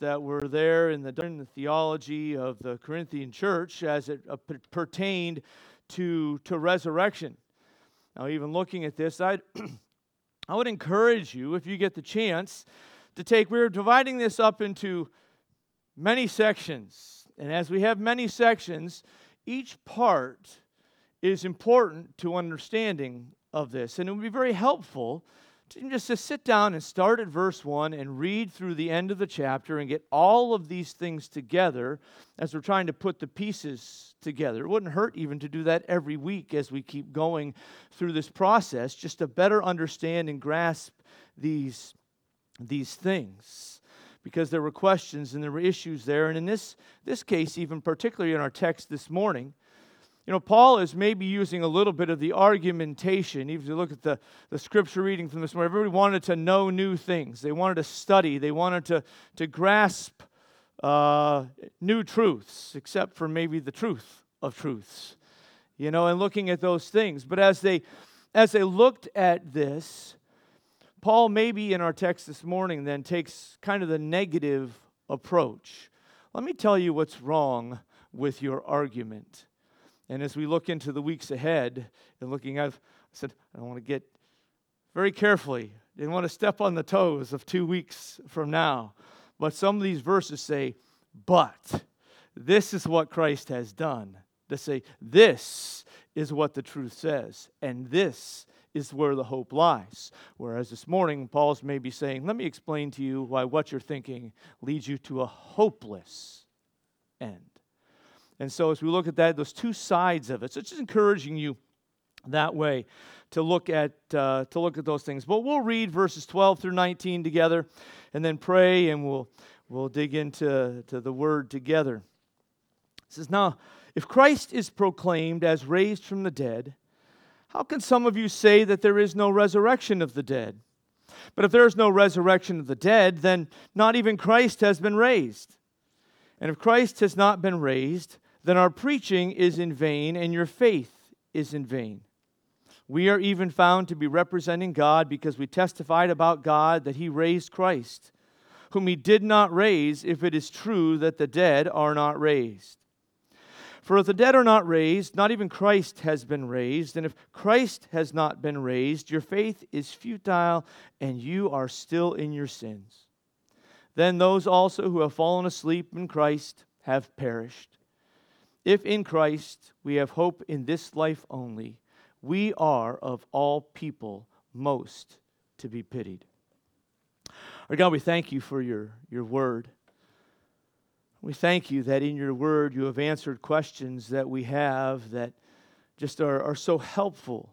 that were there in the theology of the Corinthian church as it pertained to resurrection. Now, even looking at this, I would encourage you, if you get the chance, we're dividing this up into many sections. And as we have many sections, each part is important to understanding of this. And it would be very helpful just to sit down and start at verse 1 and read through the end of the chapter and get all of these things together as we're trying to put the pieces together. It wouldn't hurt even to do that every week as we keep going through this process, just to better understand and grasp these things. Because there were questions and there were issues there. And in this case, even particularly in our text this morning, Paul is maybe using a little bit of the argumentation. Even if you look at the scripture reading from this morning, everybody wanted to know new things. They wanted to study. They wanted to grasp new truths, except for maybe the truth of truths, and looking at those things. But as they looked at this, Paul maybe in our text this morning then takes kind of the negative approach. Let me tell you what's wrong with your argument. And as we look into the weeks ahead, and I said, I want to get very carefully. I didn't want to step on the toes of 2 weeks from now. But some of these verses say, but this is what Christ has done. They say, this is what the truth says. And this is where the hope lies. Whereas this morning, Paul's maybe saying, let me explain to you why what you're thinking leads you to a hopeless end. And so as we look at that, those two sides of it, so it's just encouraging you that way to look at those things. But we'll read verses 12 through 19 together, and then pray, and we'll dig into the Word together. It says, now, if Christ is proclaimed as raised from the dead, how can some of you say that there is no resurrection of the dead? But if there is no resurrection of the dead, then not even Christ has been raised. And if Christ has not been raised, then our preaching is in vain, and your faith is in vain. We are even found to be representing God because we testified about God that He raised Christ, whom He did not raise, if it is true that the dead are not raised. For if the dead are not raised, not even Christ has been raised. And if Christ has not been raised, your faith is futile, and you are still in your sins. Then those also who have fallen asleep in Christ have perished. If in Christ we have hope in this life only, we are of all people most to be pitied. Our God, we thank you for your word. We thank you that in your word you have answered questions that we have that just are so helpful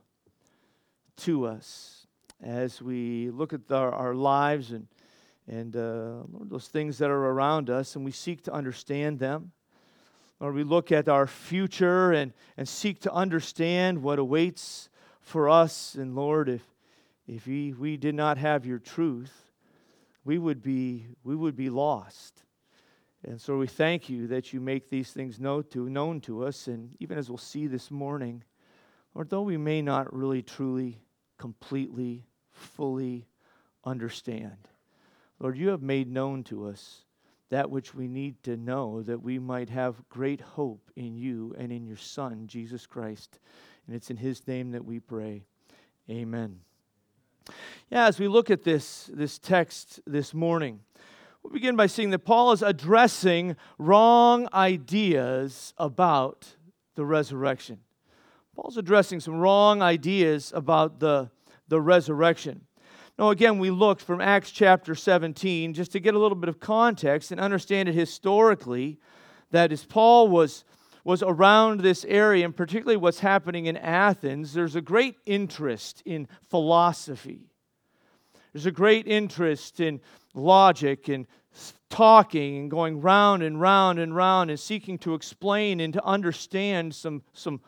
to us as we look at our lives and those things that are around us, and we seek to understand them. Or we look at our future and seek to understand what awaits for us. And Lord, if we did not have your truth, we would be lost. And so we thank you that you make these things known to us. And even as we'll see this morning, Lord, though we may not really, truly, completely, fully understand, Lord, you have made known to us that which we need to know, that we might have great hope in you and in your Son, Jesus Christ. And it's in His name that we pray. Amen. Yeah, as we look at this text this morning, we'll begin by seeing that Paul is addressing wrong ideas about the resurrection. Paul's addressing some wrong ideas about the resurrection. Now, again, we looked from Acts chapter 17 just to get a little bit of context and understand it historically, that as Paul was around this area, and particularly what's happening in Athens, there's a great interest in philosophy. There's a great interest in logic and talking and going round and round and round and seeking to explain and to understand some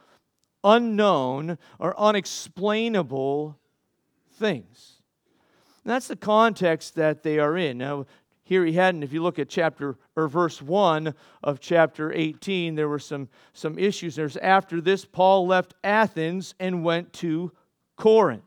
unknown or unexplainable things. And that's the context that they are in. Now, here he hadn't, if you look at verse 1 of chapter 18, there were some issues. There's after this, Paul left Athens and went to Corinth.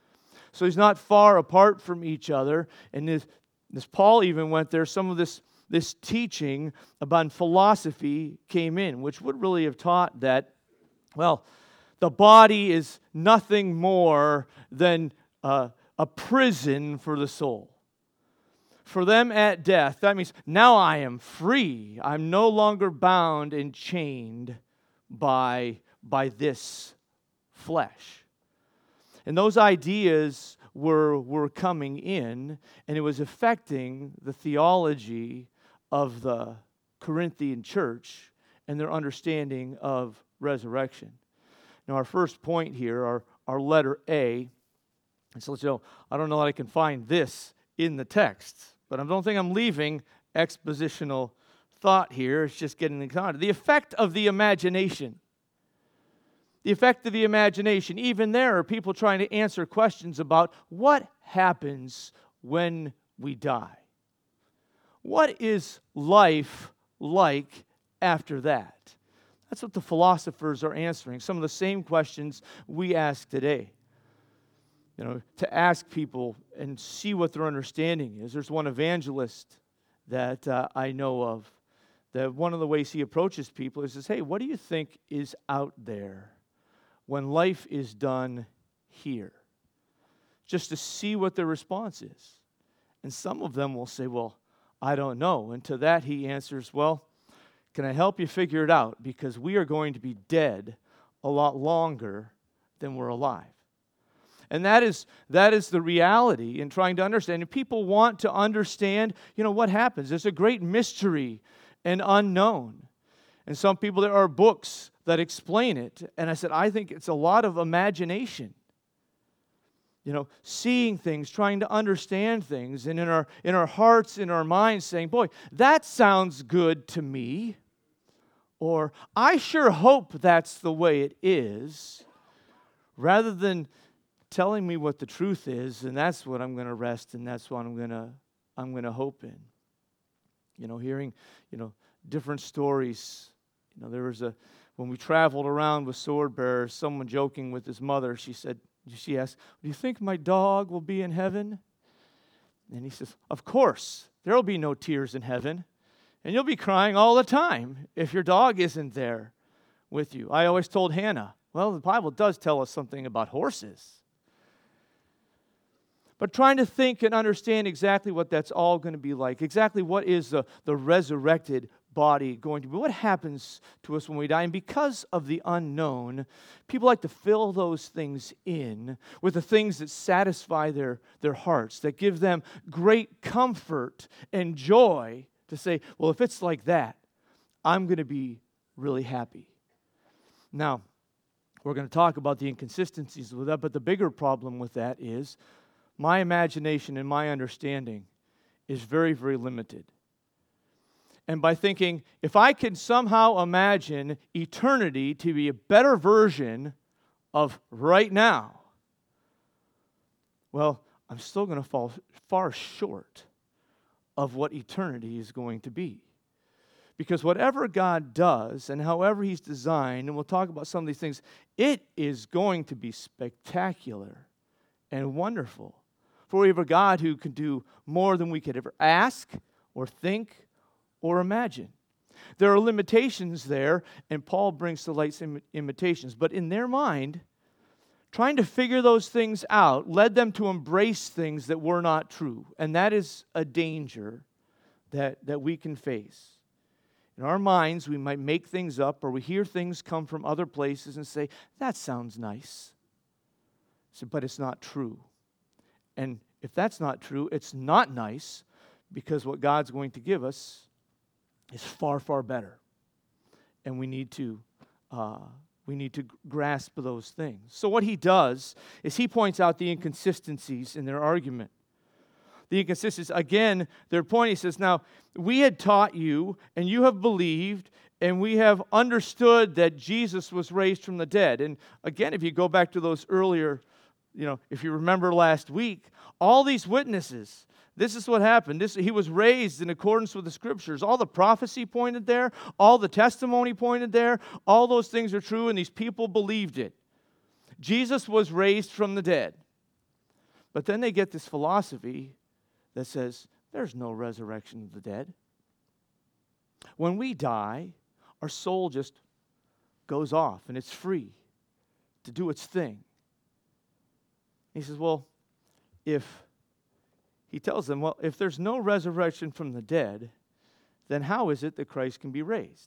So he's not far apart from each other. And as Paul even went there, some of this this teaching about philosophy came in, which would really have taught that, well, the body is nothing more than a prison for the soul. For them at death, that means now I am free. I'm no longer bound and chained by this flesh. And those ideas were coming in, and it was affecting the theology of the Corinthian church and their understanding of resurrection. Now, our first point here, our letter A, and so let's know, I don't know that I can find this in the text, but I don't think I'm leaving expositional thought here. It's just getting the content. The effect of the imagination. The effect of the imagination. Even there are people trying to answer questions about what happens when we die. What is life like after that? That's what the philosophers are answering. Some of the same questions we ask today. You know, to ask people and see what their understanding is. There's one evangelist that I know of, that one of the ways he approaches people is, hey, what do you think is out there when life is done here? Just to see what their response is. And some of them will say, well, I don't know. And to that he answers, well, can I help you figure it out? Because we are going to be dead a lot longer than we're alive. And that is the reality in trying to understand. And people want to understand, what happens. There's a great mystery and unknown. And some people, there are books that explain it. And I said, I think it's a lot of imagination. Seeing things, trying to understand things, and in our hearts, in our minds, saying, boy, that sounds good to me. Or, I sure hope that's the way it is. Rather than telling me what the truth is, and that's what I'm going to rest, and that's what I'm going to hope in. Hearing, different stories. There was when we traveled around with sword bearers, someone joking with his mother, she asked, do you think my dog will be in heaven? And he says, of course, there will be no tears in heaven, and you'll be crying all the time if your dog isn't there with you. I always told Hannah, well, the Bible does tell us something about horses. But trying to think and understand exactly what that's all going to be like, exactly what is the resurrected body going to be, what happens to us when we die. And because of the unknown, people like to fill those things in with the things that satisfy their hearts, that give them great comfort and joy to say, well, if it's like that, I'm going to be really happy. Now, we're going to talk about the inconsistencies with that, but the bigger problem with that is my imagination and my understanding is very, very limited. And by thinking, if I can somehow imagine eternity to be a better version of right now, well, I'm still going to fall far short of what eternity is going to be. Because whatever God does and however He's designed, and we'll talk about some of these things, it is going to be spectacular and wonderful. For we have a God who can do more than we could ever ask or think or imagine. There are limitations there, and Paul brings to light some limitations. But in their mind, trying to figure those things out led them to embrace things that were not true. And that is a danger that we can face. In our minds, we might make things up, or we hear things come from other places and say, that sounds nice. But it's not true. And if that's not true, it's not nice, because what God's going to give us is far, far better. And we need to grasp those things. So what he does is he points out the inconsistencies in their argument. The inconsistencies, again, their point, he says, now, we had taught you, and you have believed, and we have understood that Jesus was raised from the dead. And again, if you go back to those earlier, if you remember last week, all these witnesses, this is what happened. He was raised in accordance with the Scriptures. All the prophecy pointed there. All the testimony pointed there. All those things are true, and these people believed it. Jesus was raised from the dead. But then they get this philosophy that says, there's no resurrection of the dead. when we die, our soul just goes off and it's free to do its thing. He says, well, he tells them, well, if there's no resurrection from the dead, then how is it that Christ can be raised?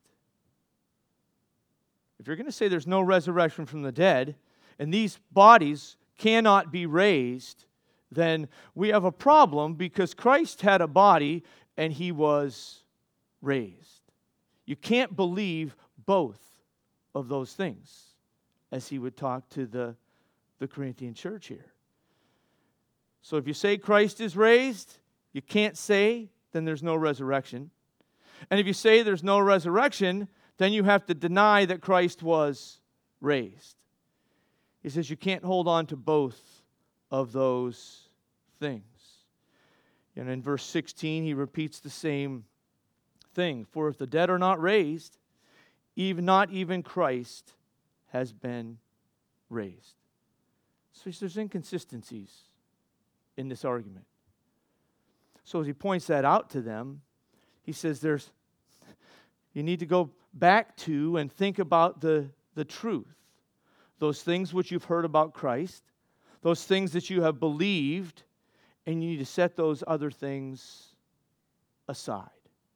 If you're going to say there's no resurrection from the dead, and these bodies cannot be raised, then we have a problem because Christ had a body and he was raised. You can't believe both of those things, as he would talk to the Corinthian church here. So if you say Christ is raised, you can't say then there's no resurrection. And if you say there's no resurrection, then you have to deny that Christ was raised. He says you can't hold on to both of those things. And in verse 16, he repeats the same thing. For if the dead are not raised, not even Christ has been raised. So there's inconsistencies in this argument. So as he points that out to them, he says you need to go back to and think about the truth. Those things which you've heard about Christ, those things that you have believed, and you need to set those other things aside.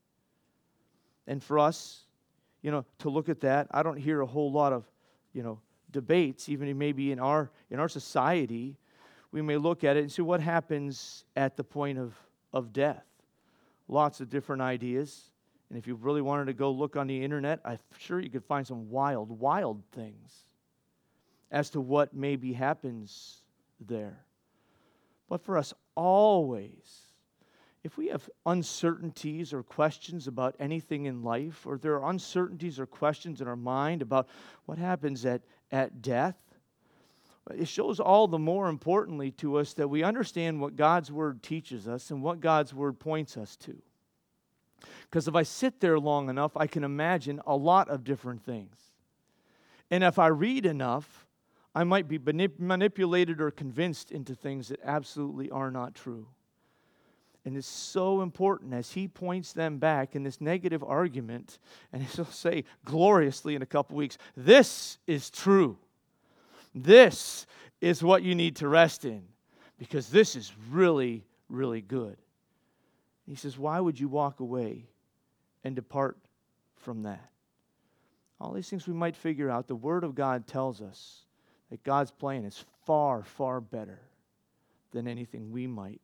And for us, to look at that, I don't hear a whole lot of, debates, even maybe in our society. We may look at it and see what happens at the point of death. Lots of different ideas. And if you really wanted to go look on the internet, I'm sure you could find some wild, wild things as to what maybe happens there. But for us, always, if we have uncertainties or questions about anything in life, or there are uncertainties or questions in our mind about what happens at death, it shows all the more importantly to us that we understand what God's Word teaches us and what God's Word points us to. Because if I sit there long enough, I can imagine a lot of different things. And if I read enough, I might be manipulated or convinced into things that absolutely are not true. And it's so important as he points them back in this negative argument, and he'll say gloriously in a couple weeks, this is true. This is what you need to rest in, because this is really, really good. He says, why would you walk away and depart from that? All these things we might figure out. The Word of God tells us that God's plan is far, far better than anything we might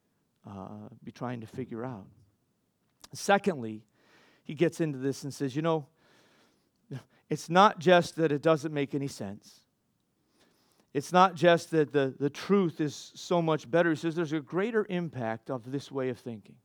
be trying to figure out. Secondly, he gets into this and says, it's not just that it doesn't make any sense. It's not just that the truth is so much better. He says there's a greater impact of this way of thinking.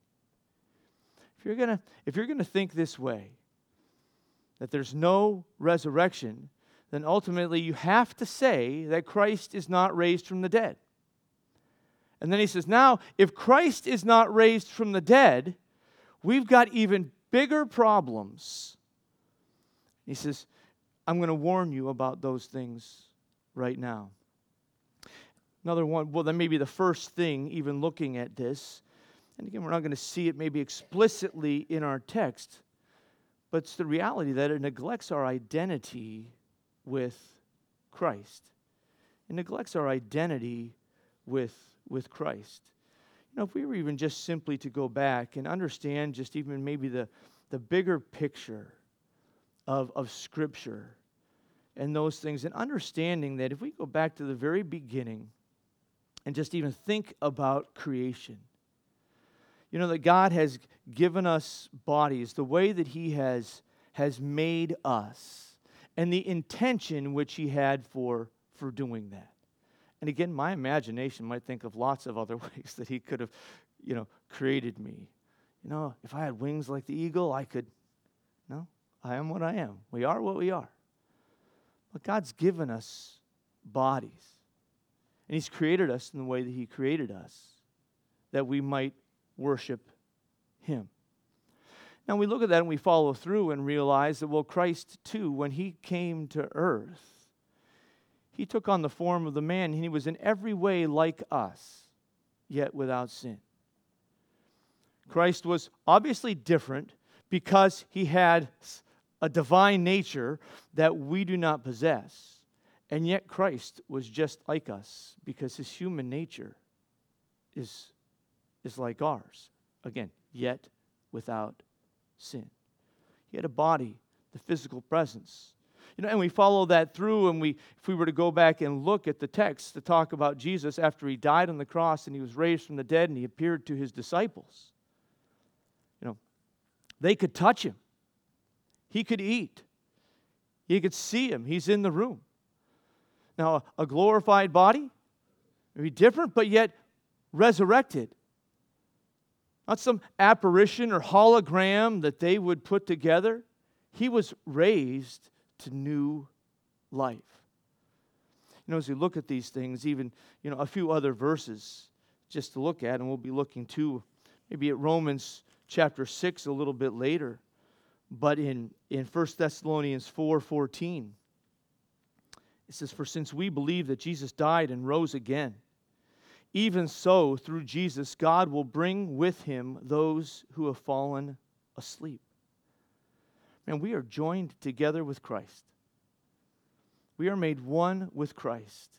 If you're gonna think this way, that there's no resurrection, then ultimately you have to say that Christ is not raised from the dead. And then he says, now, if Christ is not raised from the dead, we've got even bigger problems. He says, I'm going to warn you about those things right now. Another one, well, then maybe the first thing, even looking at this, and again, we're not going to see it maybe explicitly in our text, but it's the reality that it neglects our identity with Christ. It neglects our identity with Christ. If we were even just simply to go back and understand just even maybe the bigger picture of Scripture and those things, and understanding that if we go back to the very beginning and just even think about creation, that God has given us bodies the way that He has made us and the intention which He had for doing that. And again, my imagination might think of lots of other ways that He could have, created me. If I had wings like the eagle, I could. No, I am what I am. We are what we are. But God's given us bodies. And He's created us in the way that He created us, that we might worship Him. Now we look at that and we follow through and realize that, Christ too, when He came to earth, He took on the form of the man, and He was in every way like us, yet without sin. Christ was obviously different because he had a divine nature that we do not possess. And yet Christ was just like us because his human nature is like ours. Again, yet without sin. He had a body, the physical presence. And we follow that through, and if we were to go back and look at the text to talk about Jesus after he died on the cross and he was raised from the dead and he appeared to his disciples. They could touch him. He could eat. You could see him. He's in the room. Now, a glorified body, maybe different, but yet resurrected. Not some apparition or hologram that they would put together. He was raised to new life. As we look at these things, even, a few other verses just to look at, and we'll be looking to maybe at Romans chapter 6 a little bit later, but in 1 Thessalonians 4:14, it says, "For since we believe that Jesus died and rose again, even so through Jesus God will bring with him those who have fallen asleep." And we are joined together with Christ. We are made one with Christ.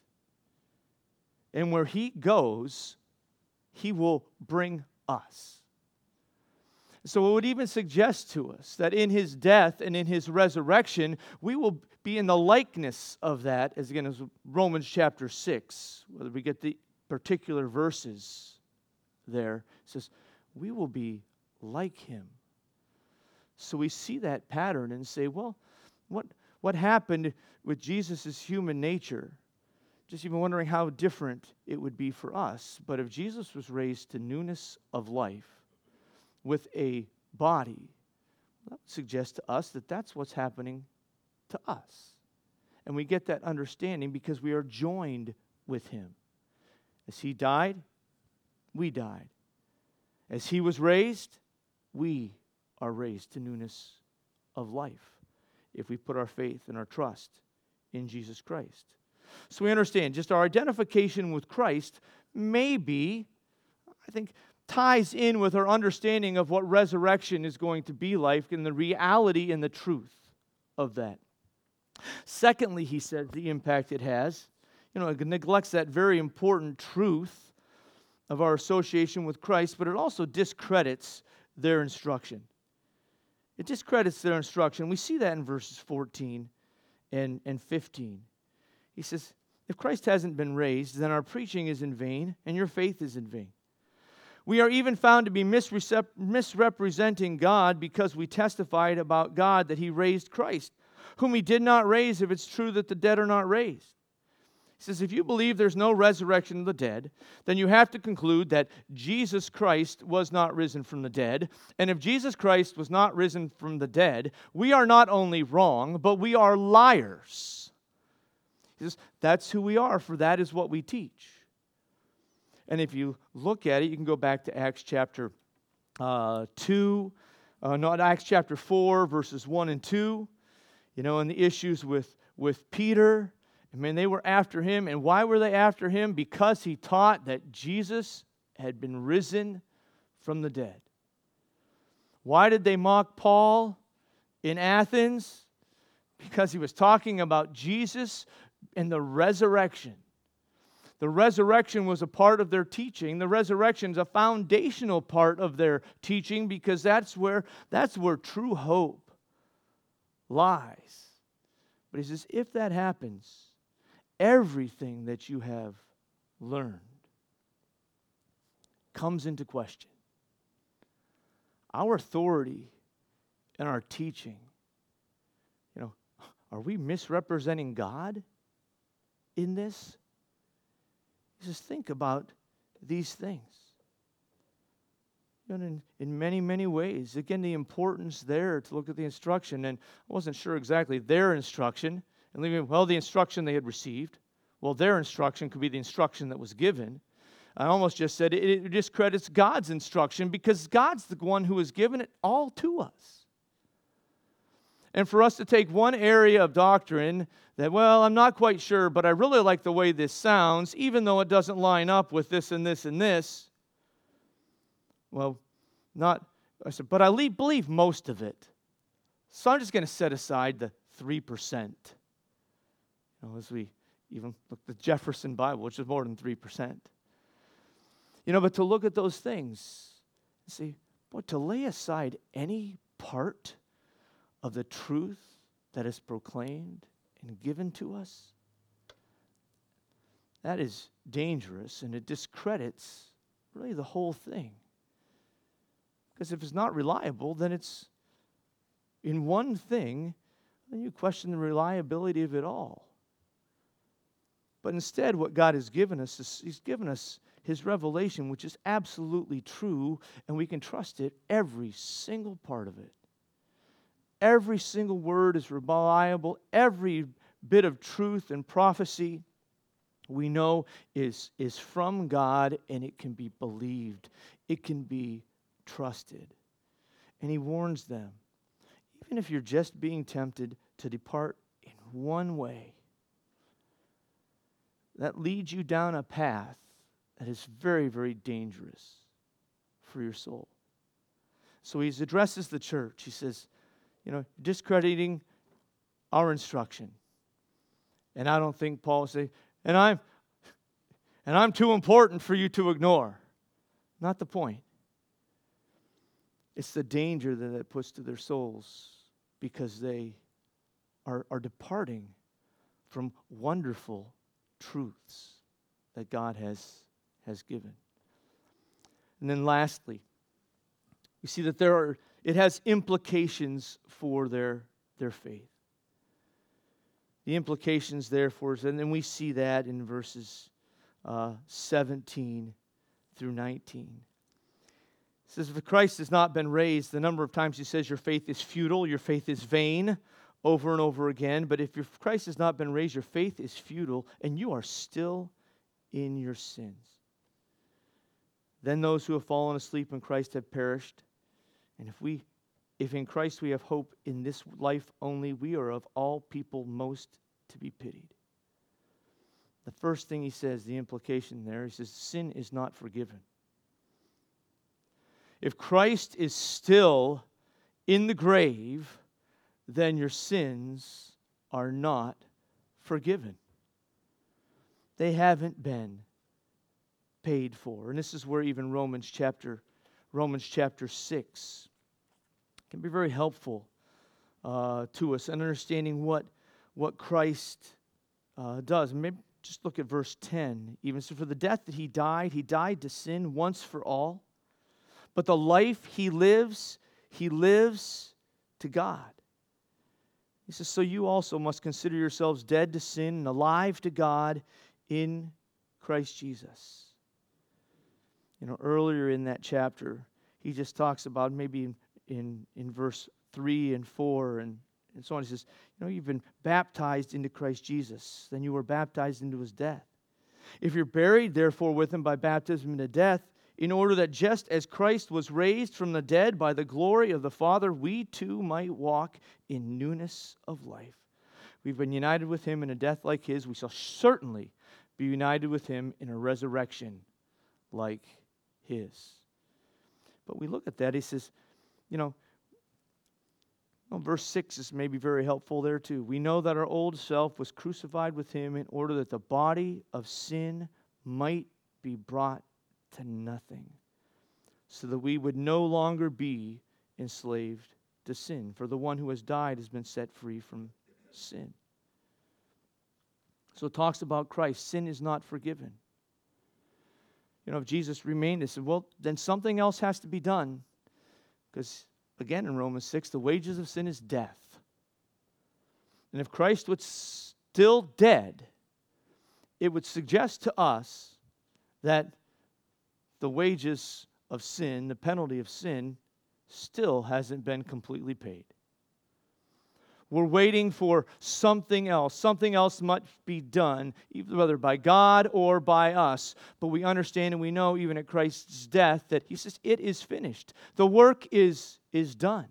And where he goes, he will bring us. So it would even suggest to us that in his death and in his resurrection, we will be in the likeness of that, as Romans chapter 6, whether we get the particular verses there, it says, we will be like him. So we see that pattern and say, well, what happened with Jesus' human nature? Just even wondering how different it would be for us. But if Jesus was raised to newness of life, with a body, that would suggest to us that that's what's happening to us. And we get that understanding because we are joined with him. As he died, we died. As he was raised, we are raised to newness of life if we put our faith and our trust in Jesus Christ. So we understand just our identification with Christ may be, I think, ties in with our understanding of what resurrection is going to be like and the reality and the truth of that. Secondly, he said, the impact it has, it neglects that very important truth of our association with Christ, but it also discredits their instruction. It discredits their instruction. We see that in verses 14 and 15. He says, if Christ hasn't been raised, then our preaching is in vain and your faith is in vain. We are even found to be misrepresenting God because we testified about God that he raised Christ, whom he did not raise if it's true that the dead are not raised. He says, if you believe there's no resurrection of the dead, then you have to conclude that Jesus Christ was not risen from the dead. And if Jesus Christ was not risen from the dead, we are not only wrong, but we are liars. He says, that's who we are, for that is what we teach. And if you look at it, you can go back to Acts chapter 4, verses 1 and 2. And the issues with Peter. They were after him. And why were they after him? Because he taught that Jesus had been risen from the dead. Why did they mock Paul in Athens? Because he was talking about Jesus and the resurrection. The resurrection was a part of their teaching. The resurrection is a foundational part of their teaching because that's where true hope lies. But he says, if that happens, everything that you have learned comes into question. Our authority and our teaching, are we misrepresenting God in this? Just think about these things. In many, many ways. Again, the importance there to look at the instruction. And I wasn't sure exactly their instruction. And the instruction they had received. Well, their instruction could be the instruction that was given. I almost just said it discredits God's instruction because God's the one who has given it all to us. And for us to take one area of doctrine that, I'm not quite sure, but I really like the way this sounds, even though it doesn't line up with this and this and this. Well, not I said, but I believe most of it. So I'm just going to set aside the 3%. As we even look at the Jefferson Bible, which is more than 3%. But to look at those things and say, boy, to lay aside any part of the truth that is proclaimed and given to us, that is dangerous, and it discredits really the whole thing. Because if it's not reliable, then it's in one thing, then you question the reliability of it all. But instead, what God has given us is He's given us His revelation, which is absolutely true, and we can trust it, every single part of it. Every single word is reliable. Every bit of truth and prophecy we know is from God, and it can be believed. It can be trusted. And He warns them, even if you're just being tempted to depart in one way, that leads you down a path that is very, very dangerous for your soul. So He addresses the church. He says, discrediting our instruction. And I don't think Paul will say, and I'm too important for you to ignore. Not the point. It's the danger that it puts to their souls because they are departing from wonderful truths that God has given. And then lastly, we see that it has implications for their faith. The implications, therefore, and then we see that in verses 17 through 19. It says, if Christ has not been raised, the number of times He says your faith is futile, your faith is vain, over and over again. But if Christ has not been raised, your faith is futile, and you are still in your sins. Then those who have fallen asleep in Christ have perished. And if in Christ we have hope in this life only, we are of all people most to be pitied. The first thing he says, the implication there, he says, sin is not forgiven. If Christ is still in the grave, then your sins are not forgiven. They haven't been paid for. And this is where even Romans chapter 6 can be very helpful to us in understanding what Christ does. Maybe just look at verse 10. Even so, for the death that He died to sin once for all. But the life He lives to God. He says, so you also must consider yourselves dead to sin and alive to God in Christ Jesus. Earlier in that chapter, he just talks about maybe in verse 3 and 4 and so on. He says, you've been baptized into Christ Jesus. Then you were baptized into His death. If you're buried, therefore, with Him by baptism into death, in order that just as Christ was raised from the dead by the glory of the Father, we too might walk in newness of life. We've been united with Him in a death like His. We shall certainly be united with Him in a resurrection like His. But we look at that, he says, verse 6 is maybe very helpful there too. We know that our old self was crucified with Him in order that the body of sin might be brought to nothing, so that we would no longer be enslaved to sin. For the one who has died has been set free from sin. So it talks about Christ. Sin is not forgiven. If Jesus remained, they said, well, then something else has to be done. Because, again, in Romans 6, the wages of sin is death. And if Christ was still dead, it would suggest to us that the wages of sin, the penalty of sin, still hasn't been completely paid. We're waiting for something else. Something else must be done, whether by God or by us. But we understand and we know, even at Christ's death, that He says, it is finished. The work is done.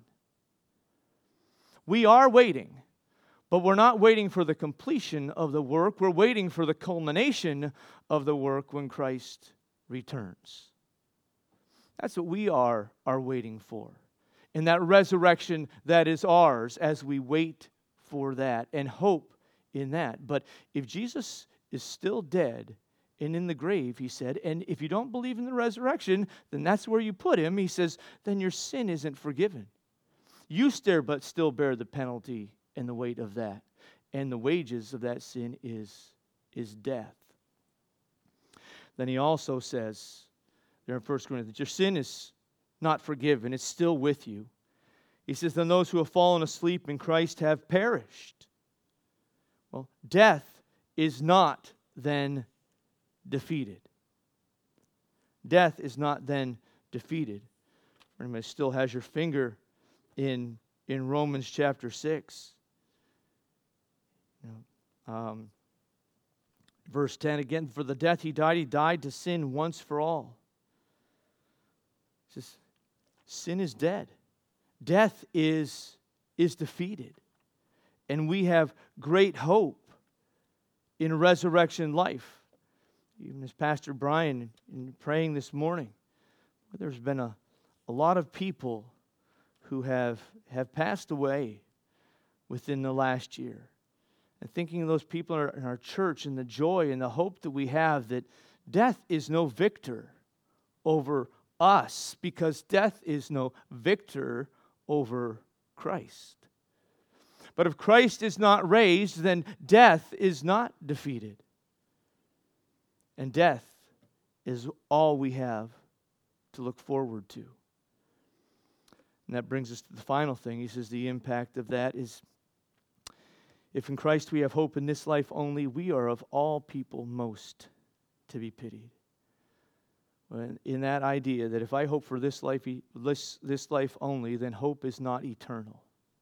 We are waiting, but we're not waiting for the completion of the work. We're waiting for the culmination of the work when Christ returns. That's what we are waiting for. And that resurrection that is ours as we wait for that and hope in that. But if Jesus is still dead and in the grave, he said, and if you don't believe in the resurrection, then that's where you put him. He says, then your sin isn't forgiven. You still bear the penalty and the weight of that. And the wages of that sin is death. Then he also says, there in 1 Corinthians, your sin is not forgiven. It's still with you. He says, then those who have fallen asleep in Christ have perished. Well, death is not then defeated. Death is not then defeated. Remember, still has your finger in Romans chapter 6. Verse 10 again, for the death he died to sin once for all. It says, sin is dead. Death is defeated. And we have great hope in resurrection life. Even as Pastor Brian in praying this morning, there's been a lot of people who have passed away within the last year. And thinking of those people in our church and the joy and the hope that we have that death is no victor over us, because death is no victor over Christ. But if Christ is not raised, then death is not defeated. And death is all we have to look forward to. And that brings us to the final thing. He says the impact of that is, if in Christ we have hope in this life only, we are of all people most to be pitied. In that idea that if I hope for this life only, then hope is not eternal.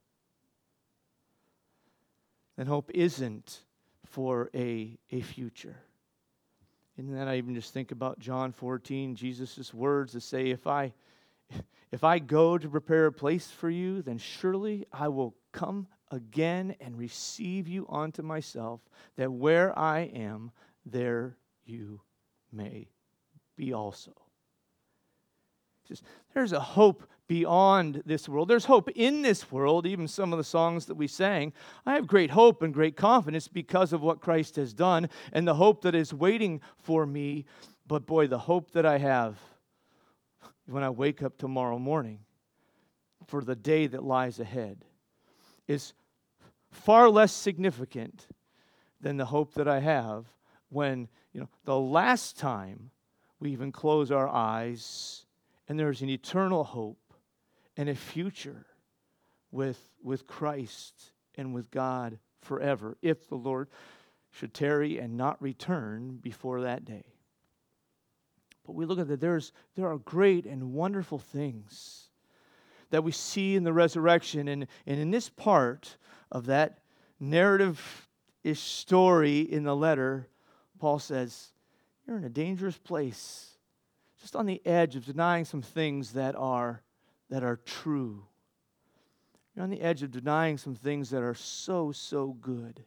Then hope isn't for a future. And then I even just think about John 14, Jesus' words that say, if I go to prepare a place for you, then surely I will come again and receive you unto myself, that where I am, there you may be also. Just, there's a hope beyond this world. There's hope in this world, even some of the songs that we sang. I have great hope and great confidence because of what Christ has done and the hope that is waiting for me. But boy, the hope that I have when I wake up tomorrow morning for the day that lies ahead is far less significant than the hope that I have when, the last time we even close our eyes and there's an eternal hope and a future with Christ and with God forever, if the Lord should tarry and not return before that day. But we look at that, there are great and wonderful things that we see in the resurrection. And in this part of that narrative-ish story in the letter, Paul says, you're in a dangerous place, just on the edge of denying some things that are true. You're on the edge of denying some things that are so, so good.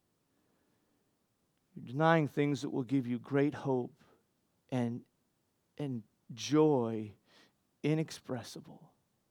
You're denying things that will give you great hope and joy inexpressible.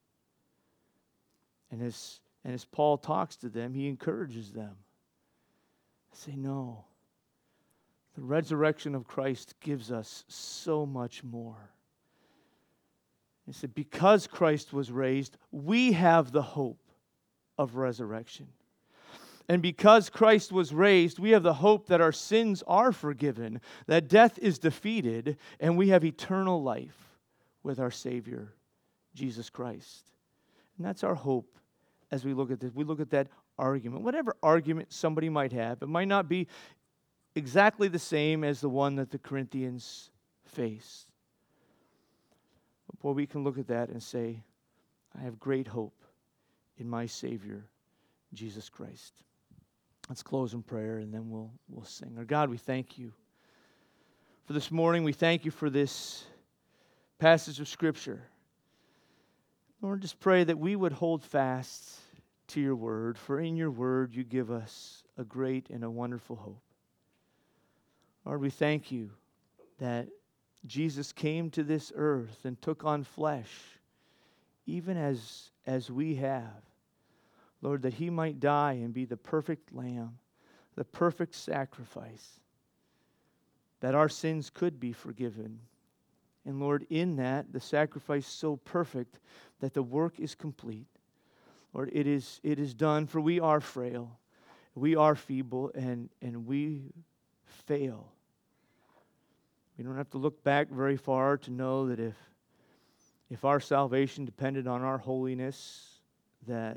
And as Paul talks to them, he encourages them. Say, no. The resurrection of Christ gives us so much more. He said, because Christ was raised, we have the hope of resurrection. And because Christ was raised, we have the hope that our sins are forgiven, that death is defeated, and we have eternal life with our Savior, Jesus Christ. And that's our hope as we look at this. We look at that argument. Whatever argument somebody might have, it might not be exactly the same as the one that the Corinthians faced. But boy, we can look at that and say, I have great hope in my Savior, Jesus Christ. Let's close in prayer and then we'll sing. Our God, we thank you for this morning. We thank you for this passage of Scripture. Lord, just pray that we would hold fast to your word, for in your word you give us a great and a wonderful hope. Lord, we thank you that Jesus came to this earth and took on flesh, even as we have. Lord, that he might die and be the perfect lamb, the perfect sacrifice, that our sins could be forgiven. And Lord, in that, the sacrifice so perfect that the work is complete. Lord, it is done, for we are frail, we are feeble, and we fail. We don't have to look back very far to know that if our salvation depended on our holiness, that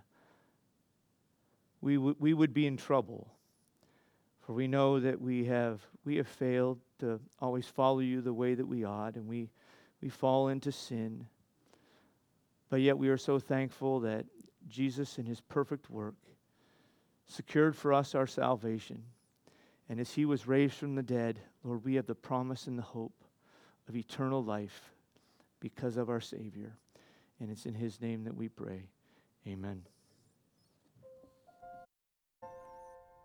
we would be in trouble. For we know that we have failed to always follow you the way that we ought, and we fall into sin. But yet we are so thankful that Jesus in his perfect work secured for us our salvation. And as he was raised from the dead, Lord, we have the promise and the hope of eternal life because of our Savior. And it's in his name that we pray. Amen.